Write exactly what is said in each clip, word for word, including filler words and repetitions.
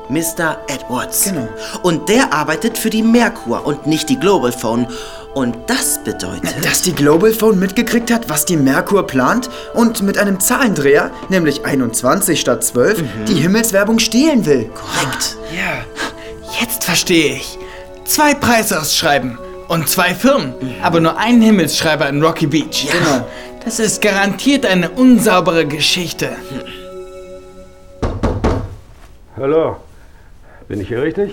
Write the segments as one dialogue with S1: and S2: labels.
S1: Mister Edwards.
S2: Genau.
S1: Und der arbeitet für die Merkur und nicht die Global Phone. Und das bedeutet...
S2: Dass die Global Phone mitgekriegt hat, was die Merkur plant und mit einem Zahlendreher, nämlich einundzwanzig statt zwölf, mhm. die Himmelswerbung stehlen will.
S1: Korrekt.
S3: Ja, jetzt verstehe ich. Zwei Preisausschreiben und zwei Firmen, mhm. aber nur ein Himmelsschreiber in Rocky Beach.
S1: Ja. Genau.
S3: Das ist garantiert eine unsaubere Geschichte.
S4: Hallo, bin ich hier richtig?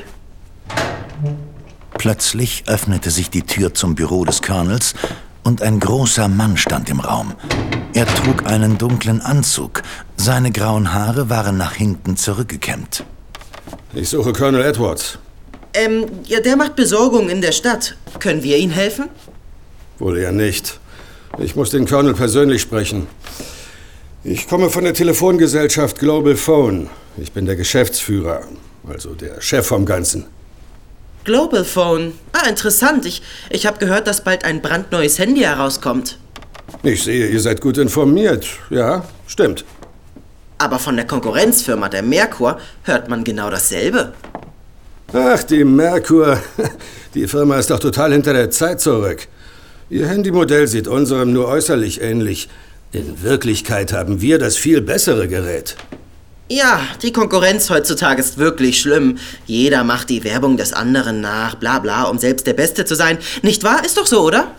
S5: Plötzlich öffnete sich die Tür zum Büro des Colonels und ein großer Mann stand im Raum. Er trug einen dunklen Anzug. Seine grauen Haare waren nach hinten zurückgekämmt.
S4: Ich suche Colonel Edwards.
S1: Ähm, ja, der macht Besorgung in der Stadt. Können wir Ihnen helfen?
S4: Wohl eher nicht. Ich muss den Colonel persönlich sprechen. Ich komme von der Telefongesellschaft Global Phone. Ich bin der Geschäftsführer, also der Chef vom Ganzen.
S1: Global Phone? Ah, interessant. Ich, ich habe gehört, dass bald ein brandneues Handy herauskommt.
S4: Ich sehe, ihr seid gut informiert. Ja, stimmt.
S1: Aber von der Konkurrenzfirma der Merkur hört man genau dasselbe.
S4: Ach, die Merkur. Die Firma ist doch total hinter der Zeit zurück. Ihr Handymodell sieht unserem nur äußerlich ähnlich. In Wirklichkeit haben wir das viel bessere Gerät.
S1: Ja, die Konkurrenz heutzutage ist wirklich schlimm. Jeder macht die Werbung des anderen nach, bla bla, um selbst der Beste zu sein. Nicht wahr? Ist doch so, oder?